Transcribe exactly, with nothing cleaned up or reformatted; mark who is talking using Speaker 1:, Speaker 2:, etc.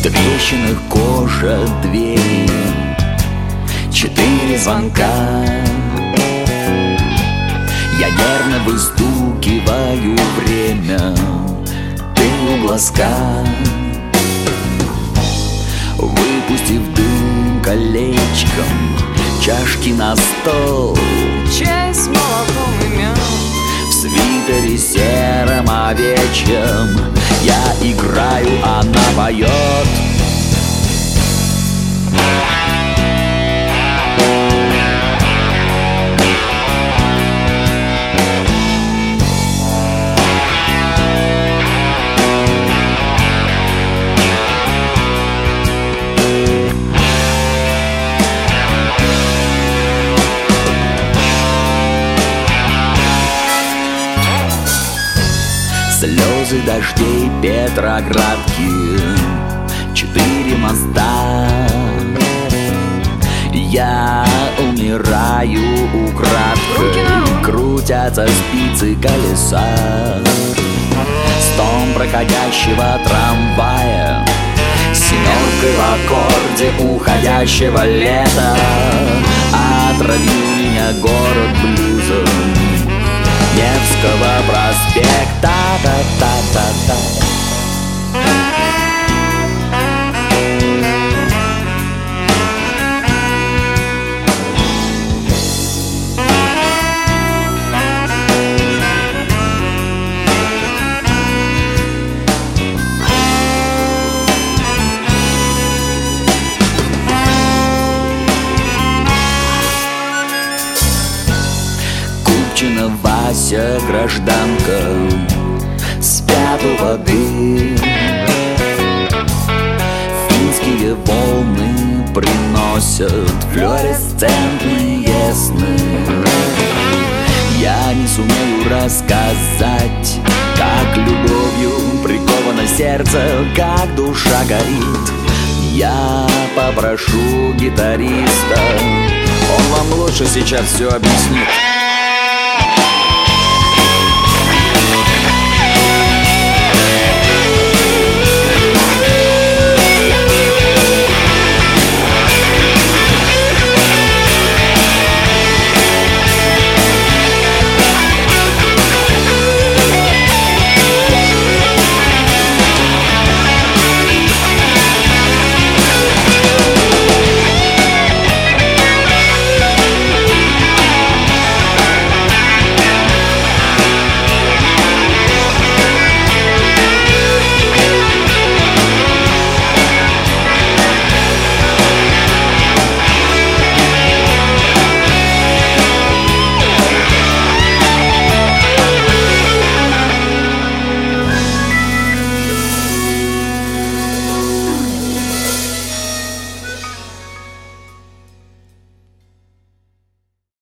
Speaker 1: трещинах кожа двери, четыре звонка. Я нервно выстукиваю время, ты у глазка. Выпустив дым колечком, чашки на стол,
Speaker 2: чай с молоком и мед.
Speaker 1: в свитере сером овечьем я играю, она поет. Слезы дождей Петроградки, четыре моста. Я умираю украдкой, крутятся спицы колеса. Стон проходящего трамвая, семеркой в аккорде уходящего лета. Отравил меня город блюзом Невского проспекта. Та-та-та-та-та. Купчина Вася, гражданка, спят у воды. Финские волны приносят флуоресцентные сны. Я не сумею рассказать, как любовью приковано сердце, как душа горит. Я попрошу гитариста, он вам лучше сейчас все объяснит.